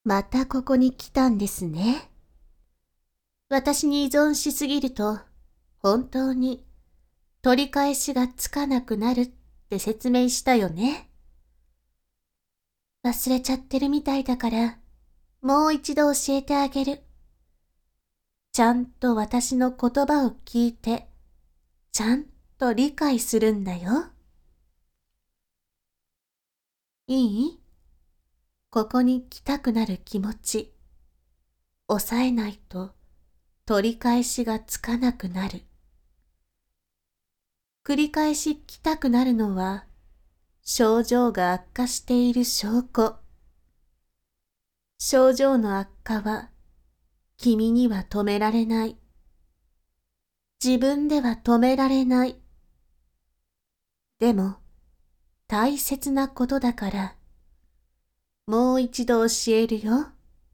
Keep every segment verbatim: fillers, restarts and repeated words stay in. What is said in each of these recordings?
またここに来たんですね。私に依存しすぎると、本当に取り返しがつかなくなるって説明したよね。忘れちゃってるみたいだから、もう一度教えてあげる。ちゃんと私の言葉を聞いて、ちゃんと理解するんだよ。いい？ここに来たくなる気持ち、抑えないと取り返しがつかなくなる。繰り返し来たくなるのは、症状が悪化している証拠。症状の悪化は、君には止められない。自分では止められない。でも、大切なことだから、もう一度教えるよ。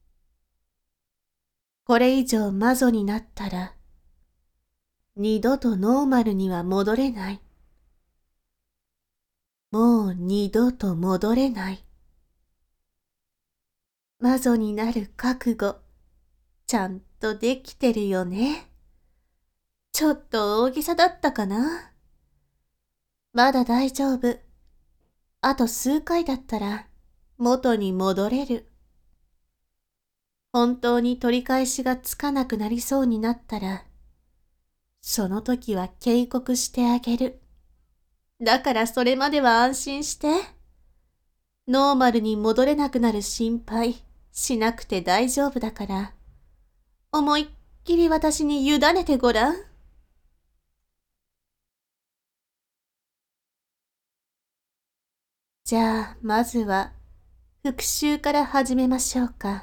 これ以上マゾになったら、二度とノーマルには戻れない。もう二度と戻れない。マゾになる覚悟、ちゃんとできてるよね。ちょっと大げさだったかな。まだ大丈夫。あと数回だったら元に戻れる。本当に取り返しがつかなくなりそうになったら、その時は警告してあげる。だからそれまでは安心して。ノーマルに戻れなくなる心配しなくて大丈夫だから、思いっきり私に委ねてごらん。じゃあ、まずは復習から始めましょうか。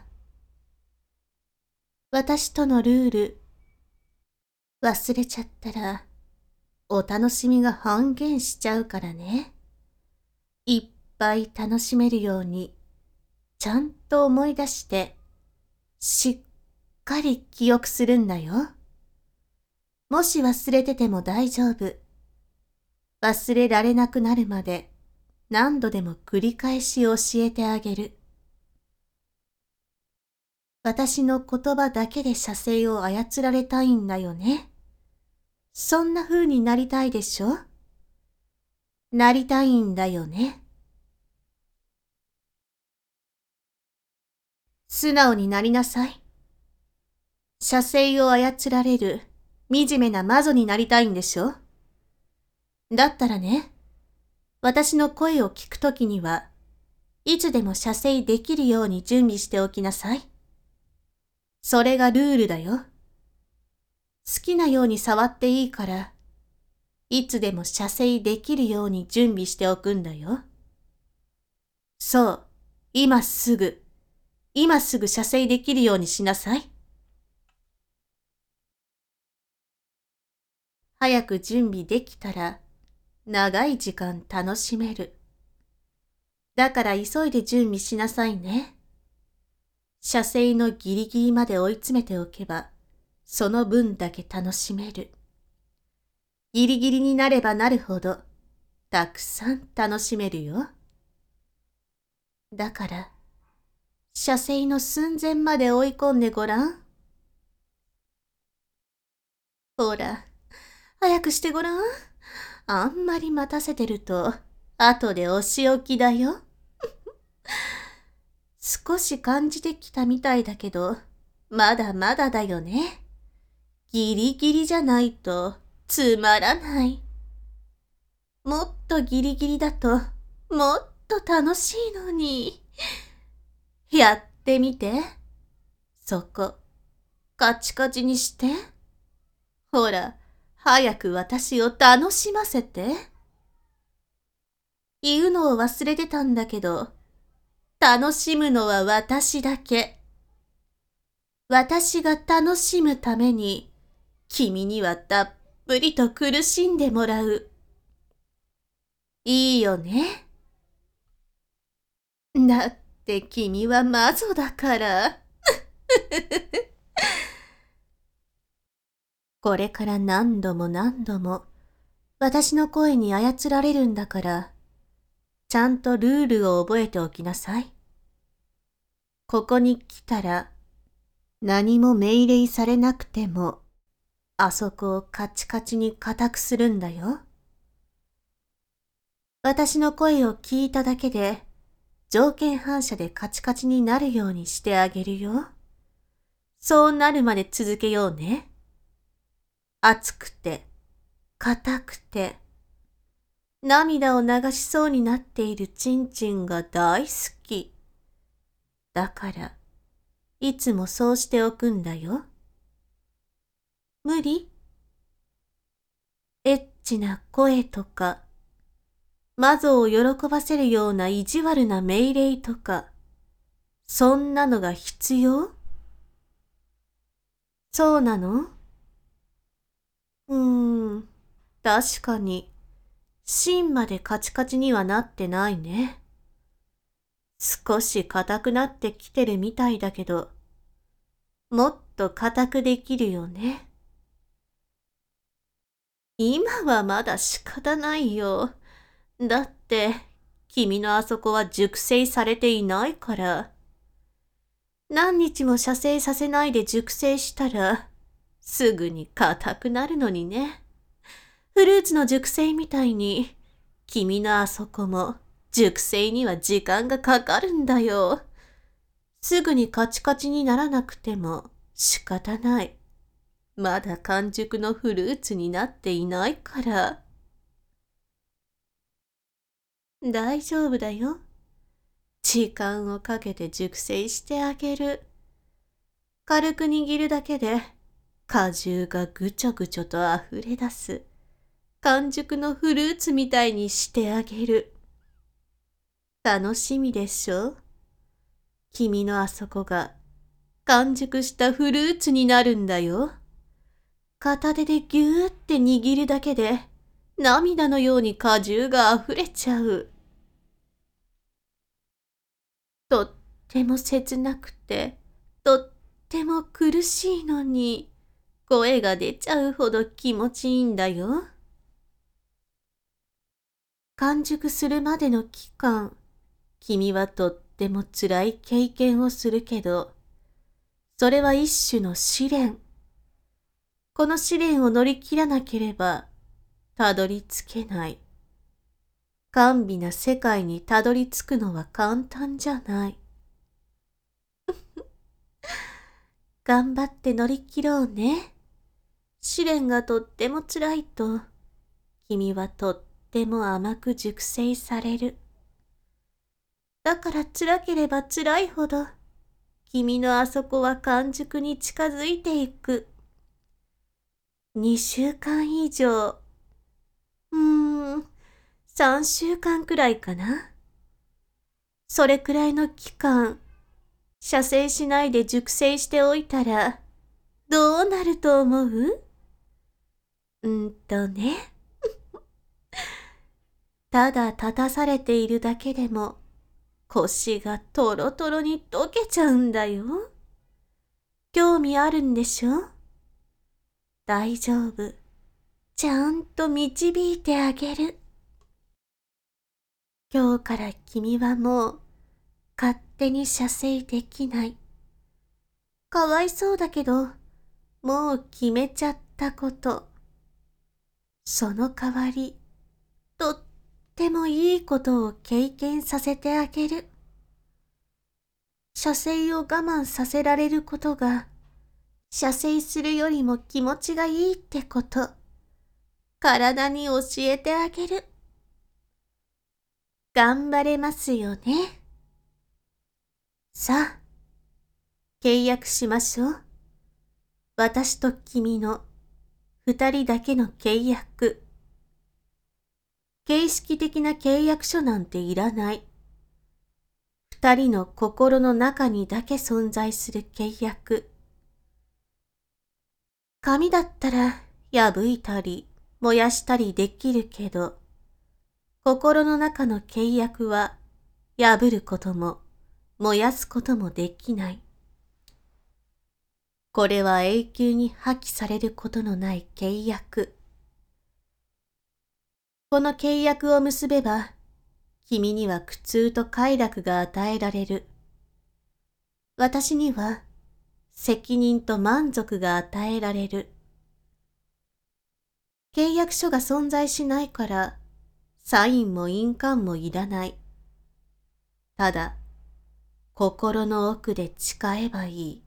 私とのルール、忘れちゃったら、お楽しみが半減しちゃうからね。いっぱい楽しめるように、ちゃんと思い出して、しっかり記憶するんだよ。もし忘れてても大丈夫。忘れられなくなるまで、何度でも繰り返し教えてあげる。私の言葉だけで写生を操られたいんだよね。そんな風になりたいでしょ？なりたいんだよね。素直になりなさい。写生を操られる惨めな魔女になりたいんでしょ？だったらね、私の声を聞くときには、いつでも写生できるように準備しておきなさい。それがルールだよ。好きなように触っていいから、いつでも写生できるように準備しておくんだよ。そう、今すぐ、今すぐ写生できるようにしなさい。早く準備できたら、長い時間楽しめる。だから急いで準備しなさいね。写生のギリギリまで追い詰めておけば、その分だけ楽しめる。ギリギリになればなるほど、たくさん楽しめるよ。だから、写生の寸前まで追い込んでごらん。ほら、早くしてごらん。あんまり待たせてると、後でお仕置きだよ。少し感じてきたみたいだけど、まだまだだよね。ギリギリじゃないとつまらない。もっとギリギリだともっと楽しいのに。やってみて。そこ、カチカチにして。ほら、早く私を楽しませて。言うのを忘れてたんだけど、楽しむのは私だけ。私が楽しむために、君にはたっぷりと苦しんでもらう。いいよね。だって君は魔女だから。これから何度も何度も私の声に操られるんだから、ちゃんとルールを覚えておきなさい。 ここに来たら、何も命令されなくても、あそこをカチカチに固くするんだよ。私の声を聞いただけで、条件反射でカチカチになるようにしてあげるよ。そうなるまで続けようね。熱くて、硬くて、涙を流しそうになっているチンチンが大好き。だから、いつもそうしておくんだよ。無理？エッチな声とか、マゾを喜ばせるような意地悪な命令とか、そんなのが必要？そうなの？うーん、確かに、芯までカチカチにはなってないね。少し硬くなってきてるみたいだけど、もっと硬くできるよね。今はまだ仕方ないよ。だって、君のあそこは熟成されていないから。何日も射精させないで熟成したら、すぐに硬くなるのにね。フルーツの熟成みたいに、君のあそこも熟成には時間がかかるんだよ。すぐにカチカチにならなくても仕方ない。まだ完熟のフルーツになっていないから。大丈夫だよ。時間をかけて熟成してあげる。軽く握るだけで果汁がぐちょぐちょと溢れ出す。完熟のフルーツみたいにしてあげる。楽しみでしょ？君のあそこが完熟したフルーツになるんだよ。片手でぎゅーって握るだけで涙のように果汁が溢れちゃう。とっても切なくて、とっても苦しいのに、声が出ちゃうほど気持ちいいんだよ。完熟するまでの期間、君はとっても辛い経験をするけど、それは一種の試練。この試練を乗り切らなければ、たどり着けない。甘美な世界にたどり着くのは簡単じゃない。頑張って乗り切ろうね。試練がとっても辛いと、君はとっても甘く熟成される。だから辛ければ辛いほど、君のあそこは完熟に近づいていく。二週間以上、うーん、三週間くらいかな。それくらいの期間、射精しないで熟成しておいたら、どうなると思う？うんとね。ただ立たされているだけでも、腰がトロトロに溶けちゃうんだよ。興味あるんでしょ？大丈夫。ちゃんと導いてあげる。今日から君はもう勝手に射精できない。かわいそうだけど、もう決めちゃったこと。その代わり、とってもいいことを経験させてあげる。射精を我慢させられることが、射精するよりも気持ちがいいってこと、体に教えてあげる。頑張れますよね。さあ、契約しましょう。私と君の二人だけの契約。形式的な契約書なんていらない。二人の心の中にだけ存在する契約。紙だったら破いたり燃やしたりできるけど、心の中の契約は破ることも燃やすこともできない。これは永久に破棄されることのない契約。この契約を結べば、君には苦痛と快楽が与えられる。 私には責任と満足が与えられる。契約書が存在しないから、サインも印鑑もいらない。ただ、心の奥で誓えばいい。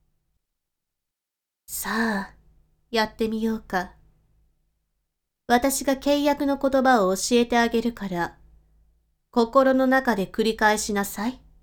さあ、やってみようか。私が契約の言葉を教えてあげるから、心の中で繰り返しなさい。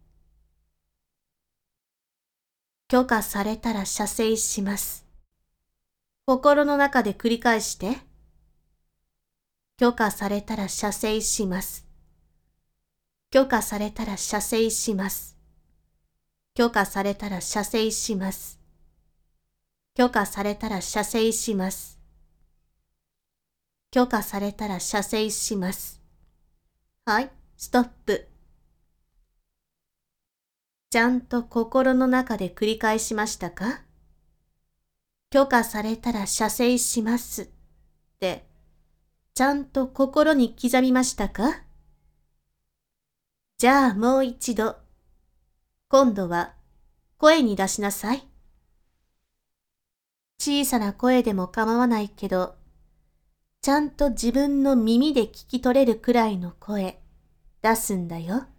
許可されたら射精します。心の中で繰り返して。許可されたら射精します。許可されたら射精します。許可されたら射精します。許可されたら射精します。許可されたら射精します。はい、ストップ。ちゃんと心の中で繰り返しましたか？許可されたら射精しますって、ちゃんと心に刻みましたか？じゃあもう一度、今度は声に出しなさい。小さな声でも構わないけど、ちゃんと自分の耳で聞き取れるくらいの声、出すんだよ。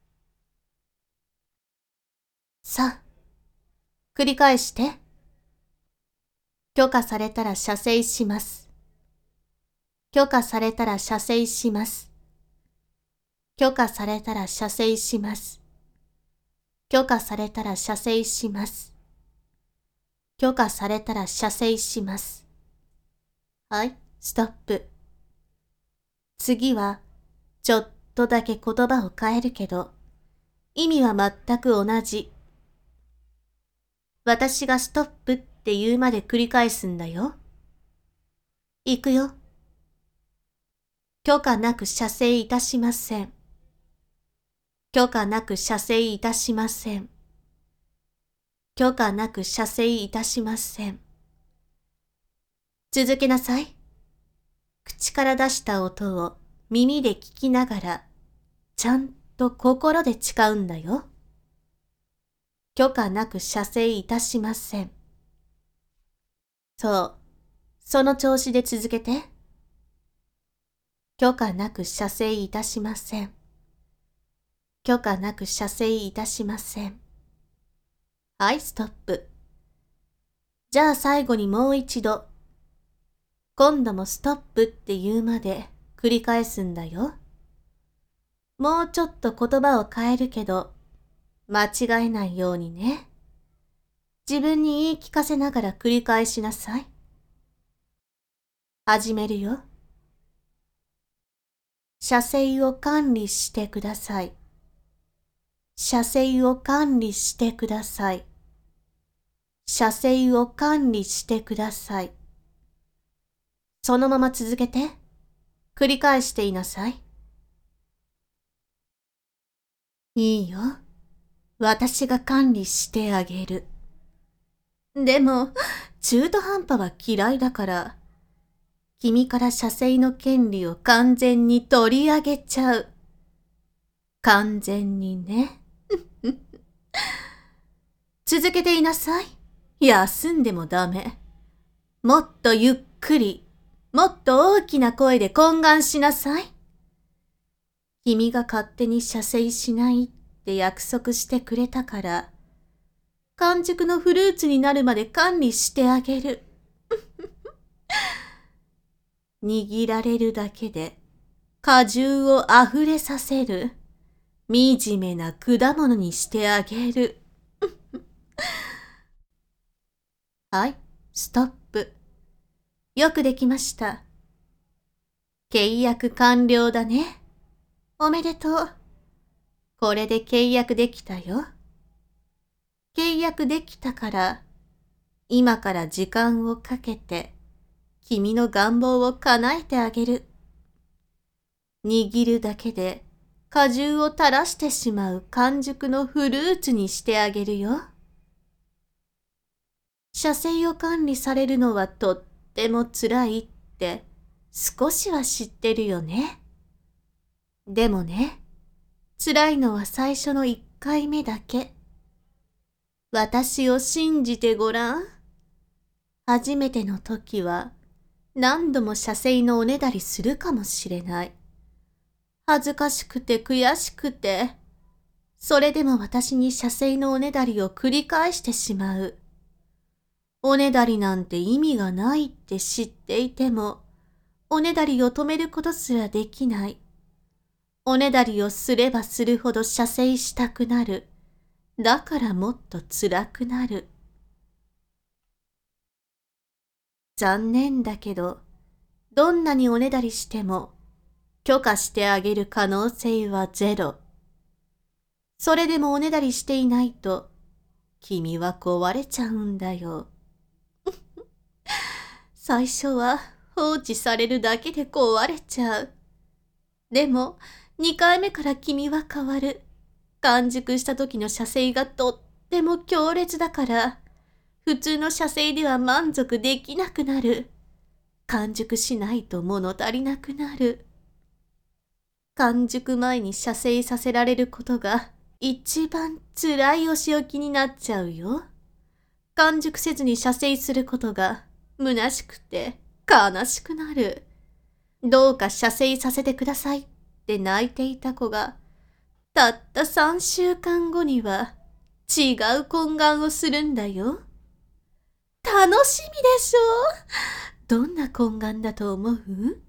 さあ、繰り返して。許可されたら射精します。許可されたら射精します。許可されたら射精します。許可されたら射精します。許可されたら射精します。はい、ストップ。次は、ちょっとだけ言葉を変えるけど、意味は全く同じ。私がストップって言うまで繰り返すんだよ。いくよ。許可なく射精いたしません。許可なく射精いたしません。許可なく射精いたしません。続けなさい。口から出した音を耳で聞きながら、ちゃんと心で誓うんだよ。許可なく射精いたしません。そう、その調子で続けて。許可なく射精いたしません。許可なく射精いたしません。はい、ストップ。じゃあ最後にもう一度。今度もストップって言うまで繰り返すんだよ。もうちょっと言葉を変えるけど、間違えないようにね。自分に言い聞かせながら繰り返しなさい。始めるよ。射精を管理してください。射精を管理してください。射精を管理してください。そのまま続けて、繰り返していなさい。いいよ。私が管理してあげる。でも、中途半端は嫌いだから、君から射精の権利を完全に取り上げちゃう。完全にね。続けていなさい。休んでもダメ。もっとゆっくり、もっと大きな声で懇願しなさい。君が勝手に射精しないって約束してくれたから、完熟のフルーツになるまで管理してあげる。握られるだけで果汁をあふれさせる。惨めな果物にしてあげる。はい、ストップ。よくできました。契約完了だね。おめでとう。これで契約できたよ。契約できたから、今から時間をかけて、君の願望を叶えてあげる。握るだけで果汁を垂らしてしまう完熟のフルーツにしてあげるよ。射精を管理されるのはとっても辛いって少しは知ってるよね。でもね、辛いのは最初の一回目だけ。 私を信じてごらん。初めての時は何度も射精のおねだりするかもしれない。恥ずかしくて悔しくて、それでも私に射精のおねだりを繰り返してしまう。おねだりなんて意味がないって知っていても、おねだりを止めることすらできない。おねだりをすればするほど射精したくなる。だからもっと辛くなる。残念だけど、どんなにおねだりしても、許可してあげる可能性はゼロ。それでもおねだりしていないと、君は壊れちゃうんだよ。最初は放置されるだけで壊れちゃう。でも、二回目から君は変わる。完熟した時の射精がとっても強烈だから、普通の射精では満足できなくなる。完熟しないと物足りなくなる。完熟前に射精させられることが一番辛いお仕置きになっちゃうよ。完熟せずに射精することが虚しくて悲しくなる。どうか射精させてくださいって泣いていた子が、たった三週間後には違う懇願をするんだよ。楽しみでしょう。どんな懇願だと思う？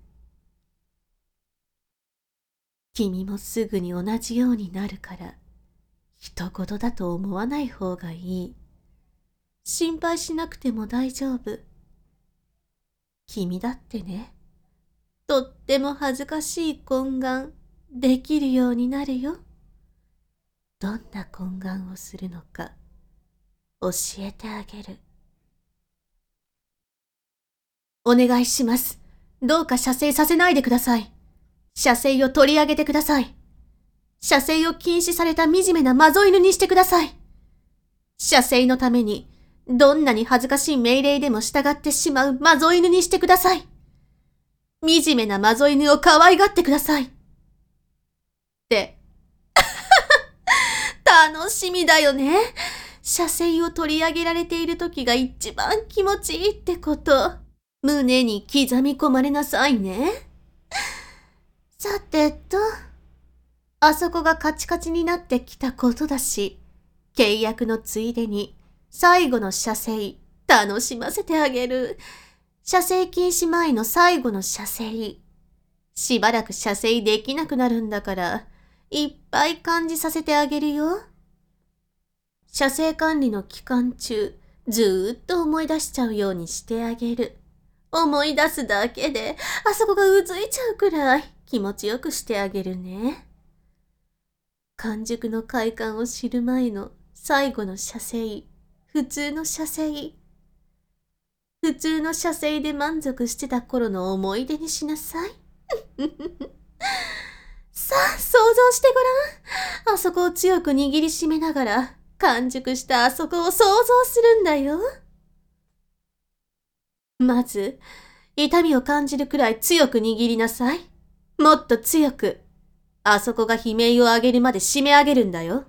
君もすぐに同じようになるから、一言だと思わない方がいい。心配しなくても大丈夫。君だってね、とっても恥ずかしい懇願できるようになるよ。どんな懇願をするのか教えてあげる。お願いします。どうか射精させないでください。射精を取り上げてください。射精を禁止された惨めなマゾ犬にしてください。射精のためにどんなに恥ずかしい命令でも従ってしまうマゾ犬にしてください。惨めなマゾ犬を可愛がってください。って。楽しみだよね。射精を取り上げられている時が一番気持ちいいってこと。胸に刻み込まれなさいね。さてと、あそこがカチカチになってきたことだし、契約のついでに最後の射精楽しませてあげる。射精禁止前の最後の射精。しばらく射精できなくなるんだから、いっぱい感じさせてあげるよ。射精管理の期間中、ずーっと思い出しちゃうようにしてあげる。思い出すだけで、あそこがうずいちゃうくらい気持ちよくしてあげるね。完熟の快感を知る前の最後の射精、普通の射精。普通の射精で満足してた頃の思い出にしなさい。さあ、想像してごらん。あそこを強く握りしめながら、完熟したあそこを想像するんだよ。まず、痛みを感じるくらい強く握りなさい。もっと強く。あそこが悲鳴を上げるまで締め上げるんだよ。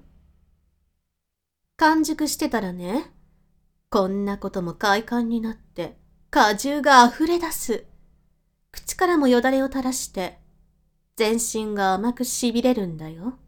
完熟してたらね、こんなことも快感になって、果汁が溢れ出す。口からもよだれを垂らして、全身が甘くしびれるんだよ。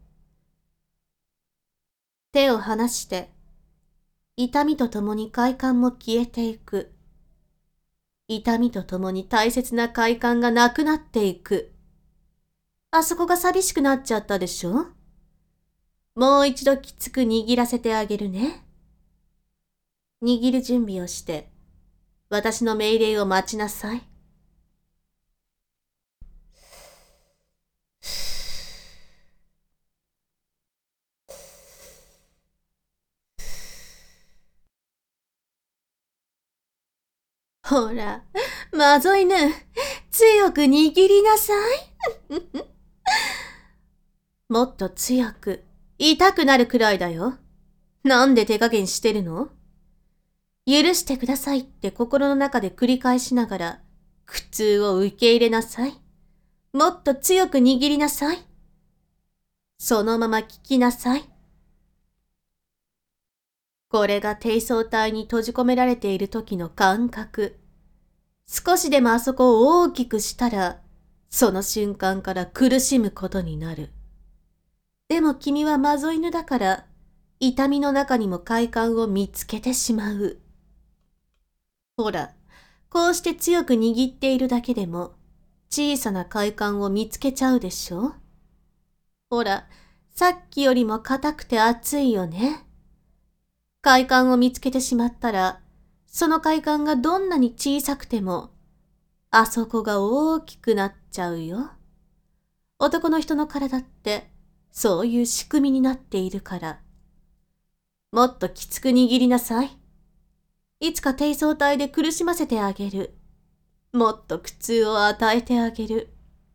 手を離して、痛みとともに快感も消えていく。痛みとともに大切な快感がなくなっていく。あそこが寂しくなっちゃったでしょ？もう一度きつく握らせてあげるね。握る準備をして、私の命令を待ちなさい。ほら、まぞいぬ、強く握りなさい。もっと強く、痛くなるくらいだよ。なんで手加減してるの？許してくださいって心の中で繰り返しながら、苦痛を受け入れなさい。もっと強く握りなさい。そのまま聞きなさい。 これが低層体に閉じ込められている時の感覚。少しでもあそこを大きくしたら、その瞬間から苦しむことになる。でも君はマゾ犬だから、痛みの中にも快感を見つけてしまう。ほら、こうして強く握っているだけでも、小さな快感を見つけちゃうでしょ？ほら、さっきよりも硬くて熱いよね。快感を見つけてしまったら、その快感がどんなに小さくても、あそこが大きくなっちゃうよ。男の人の体って、そういう仕組みになっているから。もっときつく握りなさい。いつか低層体で苦しませてあげる。もっと苦痛を与えてあげる。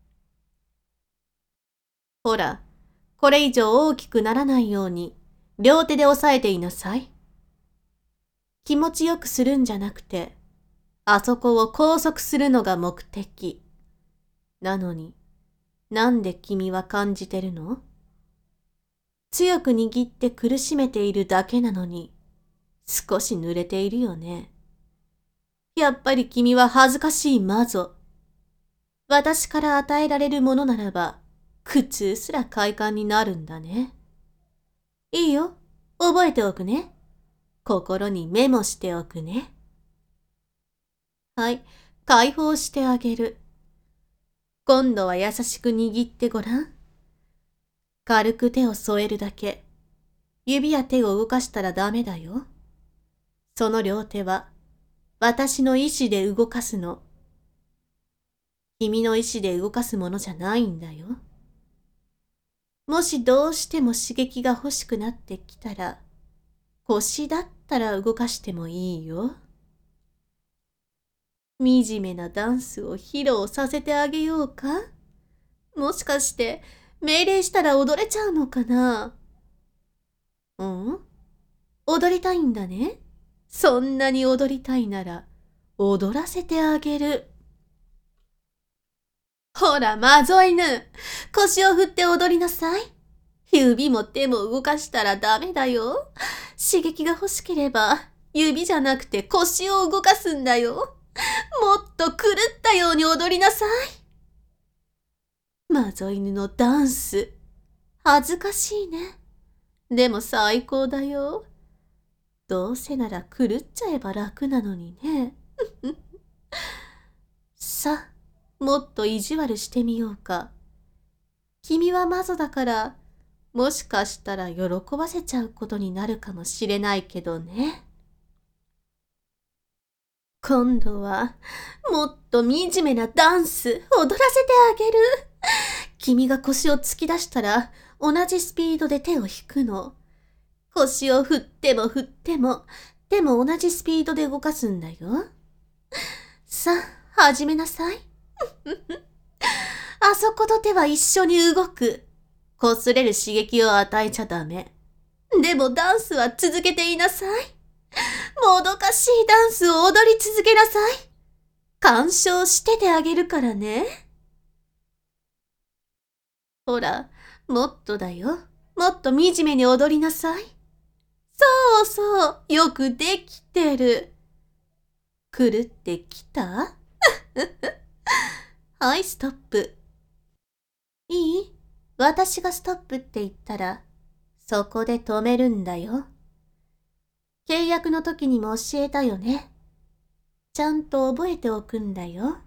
ほら、これ以上大きくならないように、両手で押さえていなさい。気持ちよくするんじゃなくて、あそこを拘束するのが目的。なのに、なんで君は感じてるの？強く握って苦しめているだけなのに、少し濡れているよね。やっぱり君は恥ずかしいマゾ。私から与えられるものならば、苦痛すら快感になるんだね。いいよ、覚えておくね。心にメモしておくね。はい、解放してあげる。今度は優しく握ってごらん。軽く手を添えるだけ。指や手を動かしたらダメだよ。その両手は、私の意志で動かすの。君の意志で動かすものじゃないんだよ。もしどうしても刺激が欲しくなってきたら、腰だったら動かしてもいいよ。惨めなダンスを披露させてあげようか？もしかして命令したら踊れちゃうのかな？うん？踊りたいんだね。そんなに踊りたいなら踊らせてあげる。ほら、マゾ犬。腰を振って踊りなさい。指も手も動かしたらダメだよ。刺激が欲しければ、指じゃなくて腰を動かすんだよ。もっと狂ったように踊りなさい。マゾ犬のダンス。恥ずかしいね。でも最高だよ。どうせなら狂っちゃえば楽なのにね。さあ、もっと意地悪してみようか。君はマゾだから、もしかしたら喜ばせちゃうことになるかもしれないけどね。今度は、もっと惨めなダンス、踊らせてあげる。君が腰を突き出したら、同じスピードで手を引くの。腰を振っても振っても、手も同じスピードで動かすんだよ。さあ、始めなさい。あそこと手は一緒に動く。擦れる刺激を与えちゃダメ。でもダンスは続けていなさい。もどかしいダンスを踊り続けなさい。鑑賞しててあげるからね。ほら、もっとだよ。もっと惨めに踊りなさい。そうそう、よくできてる。狂ってきた？はい、ストップ。いい？私がストップって言ったら、そこで止めるんだよ。契約の時にも教えたよね。ちゃんと覚えておくんだよ。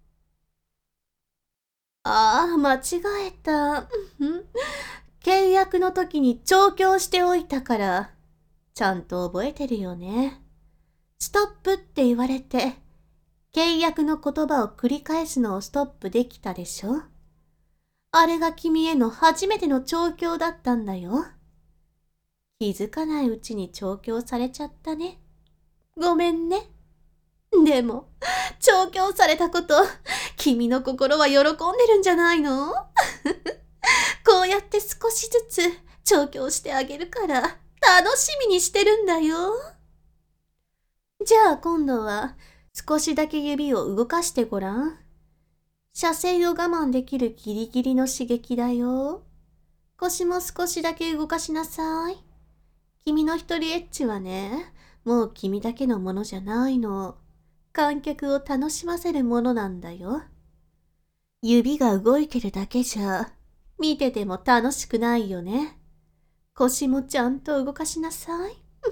ああ、間違えた。契約の時に調教しておいたから、ちゃんと覚えてるよね。ストップって言われて、契約の言葉を繰り返すのをストップできたでしょ？あれが君への初めての調教だったんだよ。気づかないうちに調教されちゃったね。ごめんね。でも、調教されたこと、君の心は喜んでるんじゃないの？こうやって少しずつ調教してあげるから、楽しみにしてるんだよ。じゃあ今度は、少しだけ指を動かしてごらん。射精を我慢できるギリギリの刺激だよ。腰も少しだけ動かしなさい。 君の一人エッチはね、もう君だけのものじゃないの。観客を楽しませるものなんだよ。指が動いてるだけじゃ、見てても楽しくないよね。腰もちゃんと動かしなさい。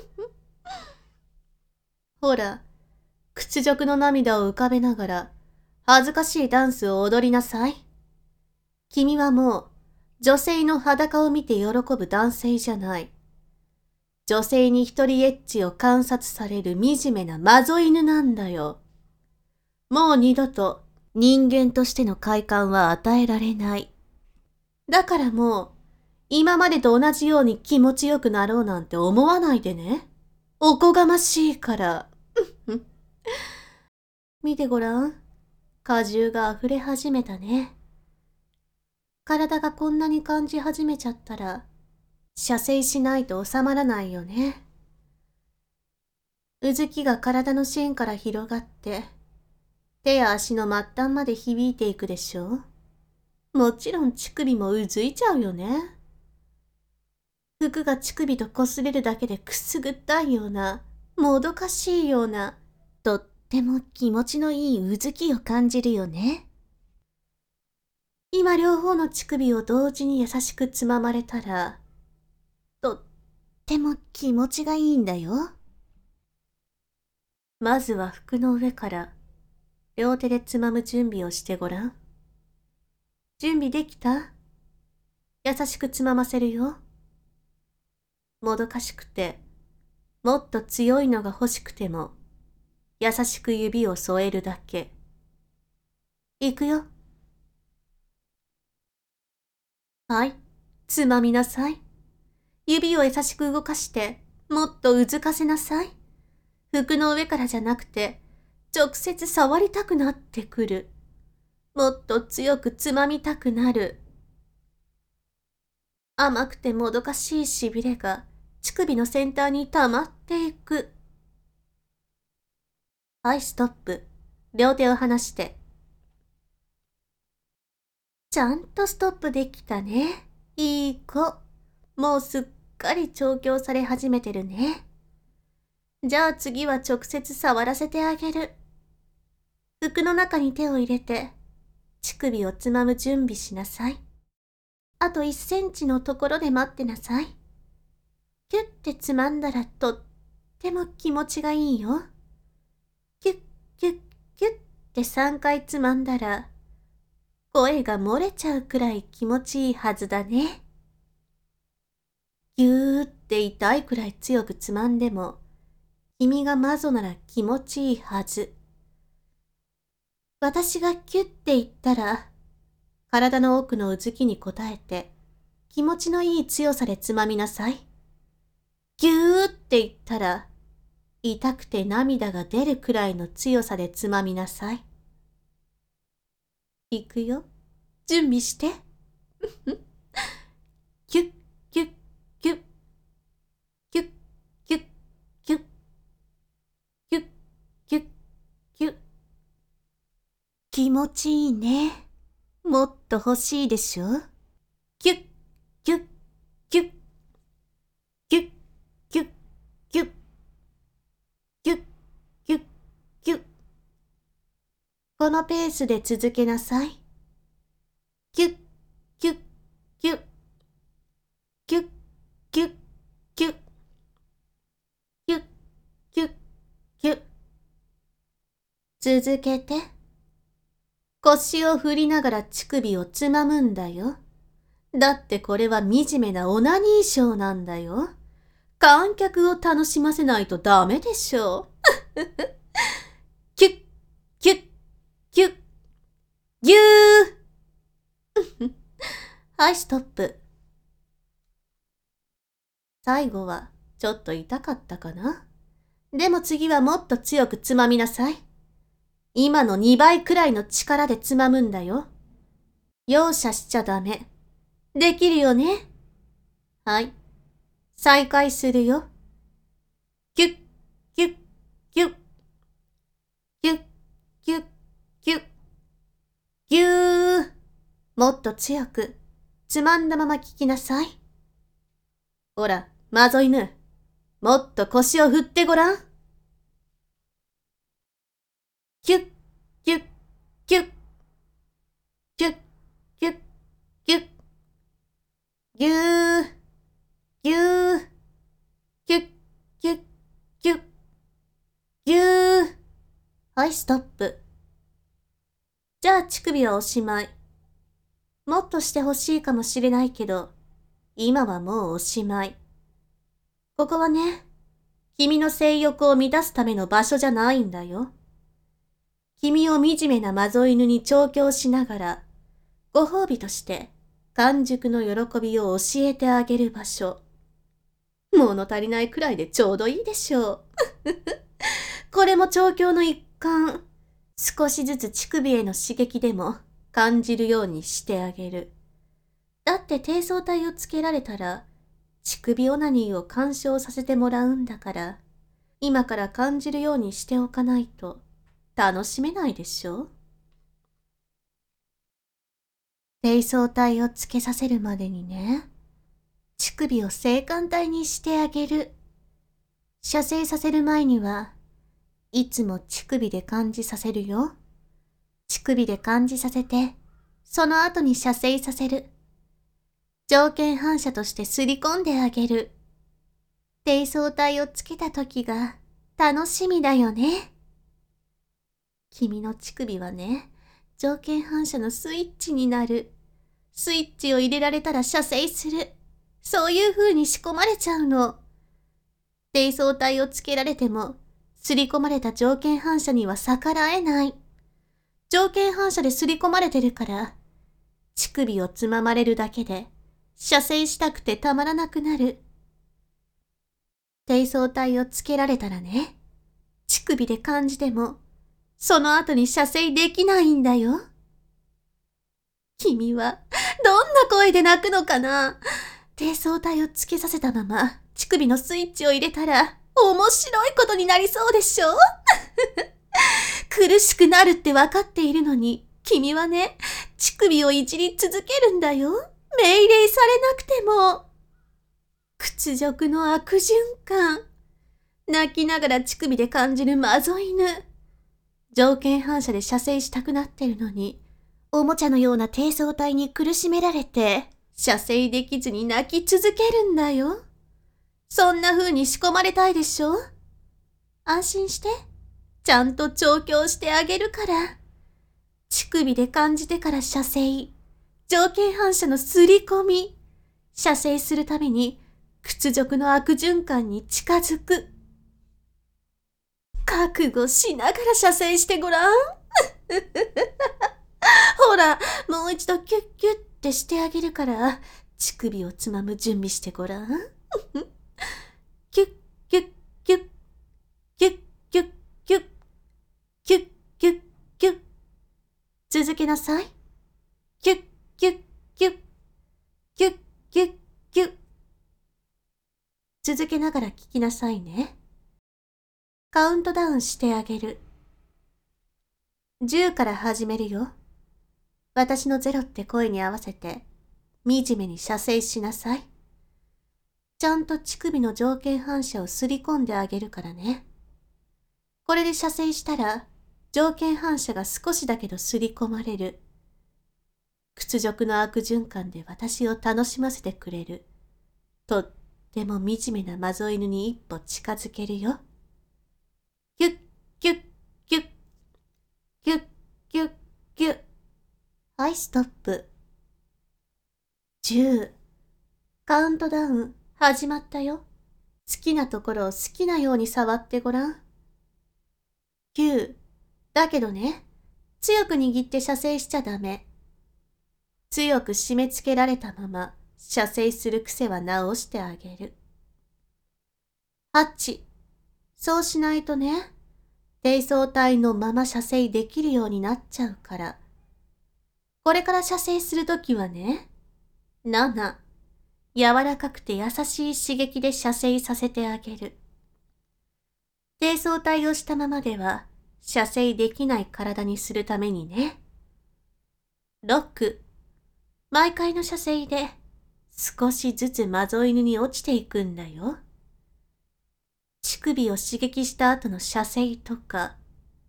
ほら、屈辱の涙を浮かべながら、恥ずかしいダンスを踊りなさい。君はもう、女性の裸を見て喜ぶ男性じゃない。女性に一人エッチを観察される惨めなマゾ犬なんだよ。もう二度と人間としての快感は与えられない。だからもう、今までと同じように気持ちよくなろうなんて思わないでね。おこがましいから。見てごらん。果汁が溢れ始めたね。体がこんなに感じ始めちゃったら、射精しないと収まらないよね。うずきが体の芯から広がって、手や足の末端まで響いていくでしょ。もちろん乳首もうずいちゃうよね。服が乳首と擦れるだけでくすぐったいような、もどかしいような、とっても気持ちのいいうずきを感じるよね。今両方の乳首を同時に優しくつままれたら、とっても気持ちがいいんだよ。まずは服の上から両手でつまむ準備をしてごらん。準備できた？優しくつまませるよ。もどかしくて、もっと強いのが欲しくても、優しく指を添えるだけ。いくよ。はい、つまみなさい。指を優しく動かして、もっとうずかせなさい。服の上からじゃなくて、直接触りたくなってくる。もっと強くつまみたくなる。甘くてもどかしいしびれが乳首の先端に溜まっていく。はい、ストップ。両手を離して。ちゃんとストップできたね。いい子。もうすっかり調教され始めてるね。じゃあ次は直接触らせてあげる。服の中に手を入れて、乳首をつまむ準備しなさい。あといっセンチのところで待ってなさい。キュッてつまんだらとっても気持ちがいいよ。キュッキュッキュッってさんかいつまんだら、声が漏れちゃうくらい気持ちいいはずだね。ぎゅーって痛いくらい強くつまんでも、君がマゾなら気持ちいいはず。私がキュッて言ったら、体の奥のうずきに応えて、気持ちのいい強さでつまみなさい。ぎゅーって言ったら、痛くて涙が出るくらいの強さでつまみなさい。いくよ。準備して。キュッ、キュッ、キュッ、キュッ、キュッ、キュッ、キュッ、キュッ、キュッ。気持ちいいね。もっと欲しいでしょ。キュッ、キュッ、キュッ、キュッ、キュッ、キュッ、キュッ、キュッ、キュッ。このペースで続けなさい。キュッ、キュッ、キュッ、キュッ、キュッ、キュッ、キュッ、キュッ、キュッ。続けて。腰を振りながら乳首をつまむんだよ。だってこれは惨めなオナニーショーなんだよ。観客を楽しませないとダメでしょ。キュッ、キュッ、キュッ、ぎゅー。はい、ストップ。最後はちょっと痛かったかな。でも次はもっと強くつまみなさい。今のにばいくらいの力でつまむんだよ。容赦しちゃダメ。できるよね。はい。再開するよ。キュッ、キュッ、キュッ。キュッ、キュッ、キュッ。ぎゅー。もっと強く、つまんだまま聞きなさい。ほら、マゾ犬。 もっと腰を振ってごらん。キュッ、キュッ、キュッ、キュッ、キュッ、キュッ、ぎゅー、ぎゅー、キュッ、キュッ、キュッ、ぎゅー。はい、ストップ。じゃあ乳首はおしまい。もっとしてほしいかもしれないけど、今はもうおしまい。ここはね、君の性欲を満たすための場所じゃないんだよ。君を惨めなマゾ犬に調教しながら、ご褒美として完熟の喜びを教えてあげる場所。物足りないくらいでちょうどいいでしょう。これも調教の一環。少しずつ乳首への刺激でも感じるようにしてあげる。だって低層体をつけられたら、乳首オナニーを干渉させてもらうんだから、今から感じるようにしておかないと楽しめないでしょ。低層体をつけさせるまでにね、乳首を性感帯にしてあげる。射精させる前には、いつも乳首で感じさせるよ。乳首で感じさせて、その後に射精させる。条件反射としてすり込んであげる。低層体をつけた時が楽しみだよね。君の乳首はね、条件反射のスイッチになる。スイッチを入れられたら射精する。そういう風に仕込まれちゃうの。低層体をつけられても、すり込まれた条件反射には逆らえない。条件反射ですり込まれてるから、乳首をつままれるだけで、射精したくてたまらなくなる。低層体をつけられたらね、乳首で感じても、その後に射精できないんだよ。君は、どんな声で泣くのかな。低層体をつけさせたまま、乳首のスイッチを入れたら、面白いことになりそうでしょ。苦しくなるって分かっているのに、君はね、乳首をいじり続けるんだよ。命令されなくても。屈辱の悪循環。泣きながら乳首で感じるマゾ犬。条件反射で射精したくなってるのに、おもちゃのような低層体に苦しめられて、射精できずに泣き続けるんだよ。そんな風に仕込まれたいでしょ。安心して。ちゃんと調教してあげるから。乳首で感じてから射精。条件反射のすり込み。射精するために屈辱の悪循環に近づく。覚悟しながら射精してごらん。ほら、もう一度キュッキュッってしてあげるから、乳首をつまむ準備してごらん。キュッキュッキュッキュッキュッキュッキュッキュッキュッ。続けなさい。キュッキュッキュッキュッキュッキュッ。続けながら聞きなさいね。カウントダウンしてあげる。じゅうから始めるよ。私のゼロって声に合わせて、惨めに射精しなさい。ちゃんと乳首の条件反射をすり込んであげるからね。これで射精したら、条件反射が少しだけどすり込まれる。屈辱の悪循環で私を楽しませてくれる。とっても惨めなマゾ犬に一歩近づけるよ。キュッキュッキュッキュッキュッキュッ。はい、ストップ。じゅう。カウントダウン始まったよ。好きなところを好きなように触ってごらん。きゅう。だけどね、強く握って射精しちゃダメ。強く締め付けられたまま射精する癖は直してあげる。はち。そうしないとね、低層体のまま射精できるようになっちゃうから。これから射精するときはね、なな。柔らかくて優しい刺激で射精させてあげる。低層体をしたままでは射精できない体にするためにね。ろく。毎回の射精で少しずつマゾ犬に落ちていくんだよ。 乳首を刺激した後の射精とか。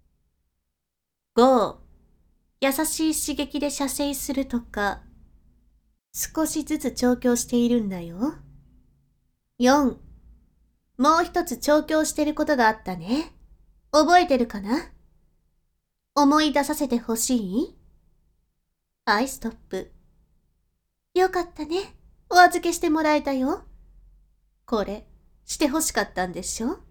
ご、優しい刺激で射精するとか。少しずつ調教しているんだよ。よん、もう一つ調教してることがあったね。覚えてるかな？思い出させてほしい？はい、ストップ。よかったね。お預けしてもらえたよ。これ、してほしかったんでしょ？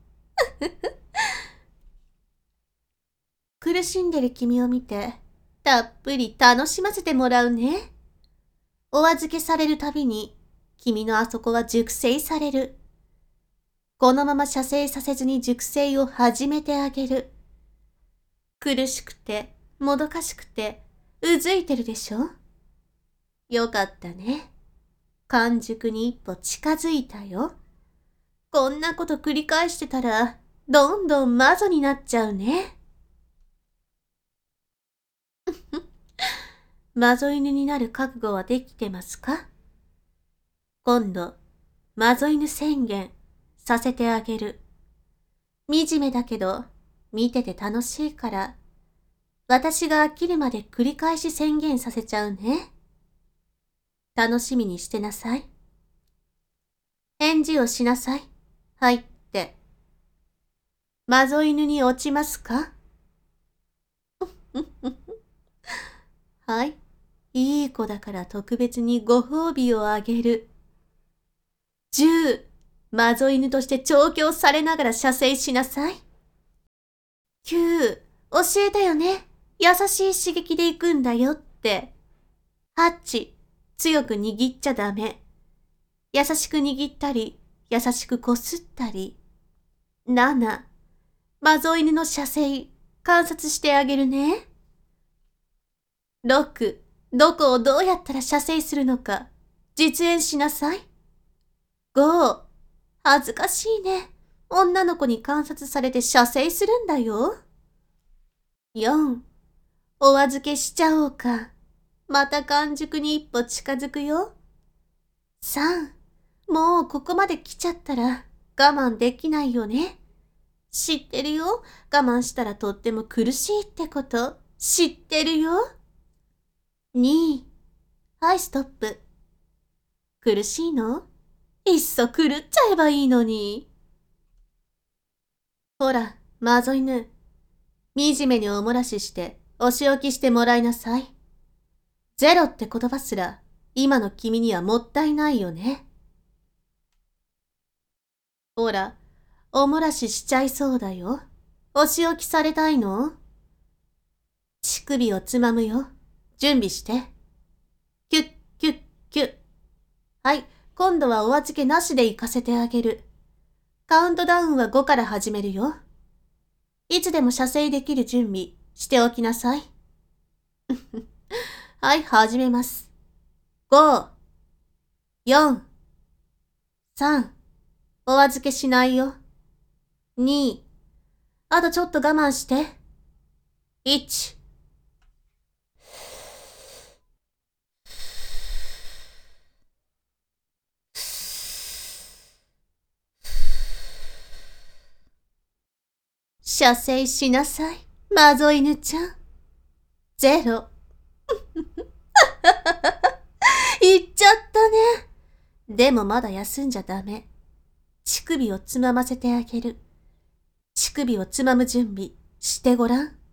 苦しんでる君を見て、たっぷり楽しませてもらうね。お預けされるたびに、君のあそこは熟成される。このまま射精させずに熟成を始めてあげる。苦しくて、もどかしくて、うずいてるでしょ？よかったね。完熟に一歩近づいたよ。こんなこと繰り返してたら、どんどん魔女になっちゃうね。魔女犬になる覚悟はできてますか？今度、魔女犬宣言させてあげる。惨めだけど、見てて楽しいから、私が飽きるまで繰り返し宣言させちゃうね。楽しみにしてなさい。返事をしなさい。はいって。魔女犬に落ちますか？はい。いい子だから特別にご褒美をあげる。じゅう、魔女犬として調教されながら射精しなさい。きゅう、教えたよね。優しい刺激で行くんだよって。はち、強く握っちゃダメ。優しく握ったり、優しくこすったり。なな、魔女犬の射精、観察してあげるね。ろく、どこをどうやったら射精するのか、実演しなさい。ご、恥ずかしいね。女の子に観察されて射精するんだよ。よん、お預けしちゃおうか。また完熟に一歩近づくよ。さん、もうここまで来ちゃったら我慢できないよね。知ってるよ。我慢したらとっても苦しいってこと。知ってるよ。に、はい、ストップ。苦しいの？いっそ狂っちゃえばいいのに。ほら、魔女犬。惨めにおもらししてお仕置きしてもらいなさい。ゼロって言葉すら今の君にはもったいないよね。ほら、おもらししちゃいそうだよ。お仕置きされたいの？乳首をつまむよ。準備して。キュッキュッキュッ。はい、今度はお預けなしで行かせてあげる。カウントダウンはごから始めるよ。いつでも射精できる準備しておきなさい。はい、始めます。ご、よん、さん、お預けしないよ。に、あとちょっと我慢して。いち、射精しなさい、魔女犬ちゃん。ゼロ。言っちゃったね。でもまだ休んじゃダメ。乳首をつまませてあげる。乳首をつまむ準備してごらん。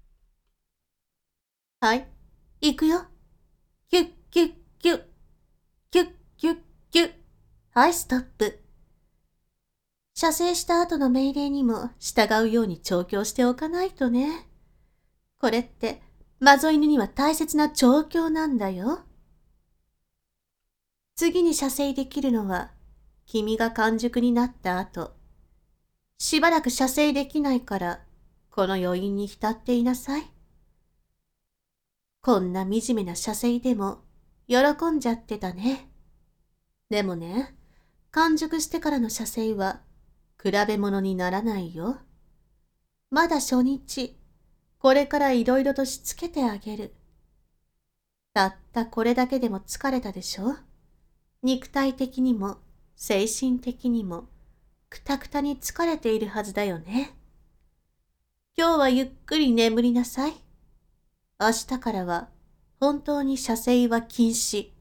はい、行くよ。キュッキュッキュッ。キュッキュッキュッ。はい、ストップ。射精した後の命令にも従うように調教しておかないとね。これって魔女犬には大切な調教なんだよ。次に射精できるのは君が完熟になった後。しばらく射精できないからこの余韻に浸っていなさい。こんな惨めな射精でも喜んじゃってたね。でもね、完熟してからの射精は比べ物にならないよ。まだ初日、これからいろいろとしつけてあげる。たったこれだけでも疲れたでしょ？肉体的にも精神的にもくたくたに疲れているはずだよね。今日はゆっくり眠りなさい。明日からは本当に射精は禁止。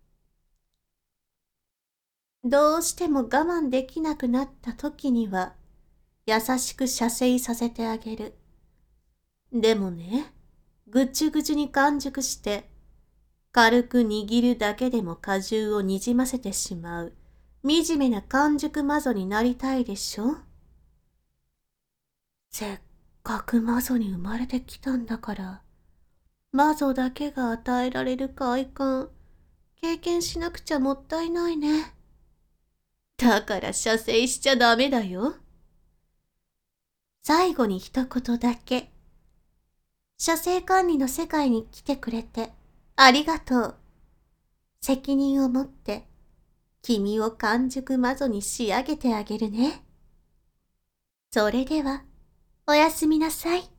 どうしても我慢できなくなった時には、優しく射精させてあげる。でもね、ぐちゅぐちゅに完熟して、軽く握るだけでも果汁をにじませてしまう、惨めな完熟魔女になりたいでしょ？せっかく魔女に生まれてきたんだから、魔女だけが与えられる快感、経験しなくちゃもったいないね。だから射精しちゃダメだよ。最後に一言だけ。射精管理の世界に来てくれてありがとう。責任を持って君を完熟魔女に仕上げてあげるね。それではおやすみなさい。